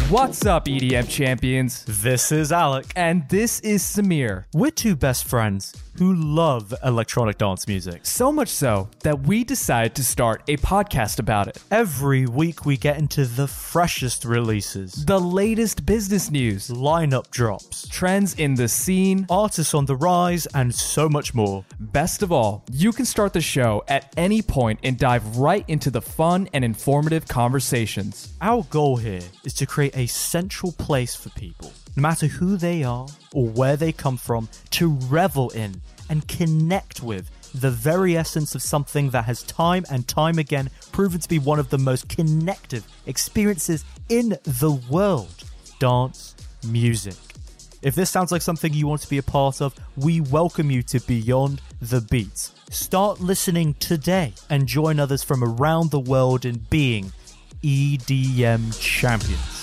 What's up, EDM champions? This is Alec. And this is Samir. We're two best friends who love electronic dance music. So much so that we decided to start a podcast about it. Every week we get into the freshest releases, The latest business news, lineup drops, trends in the scene, artists on the rise, and so much more. Best of all, you can start the show at any point and dive right into the fun and informative conversations. Our goal here is to create a central place for people, no matter who they are or where they come from, to revel in and connect with the very essence of something that has time and time again proven to be one of the most connective experiences in the world: dance music. If this sounds like something you want to be a part of, we welcome you to Beyond the Beats. Start listening today and join others from around the world in being EDM champions.